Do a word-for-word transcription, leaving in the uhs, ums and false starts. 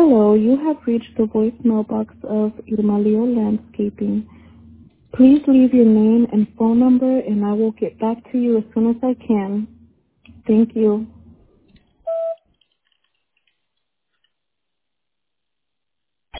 Hello, you have reached the voicemail box of Irmalio Landscaping. Please leave your name and phone number and I will get back to you as soon as I can. Thank you.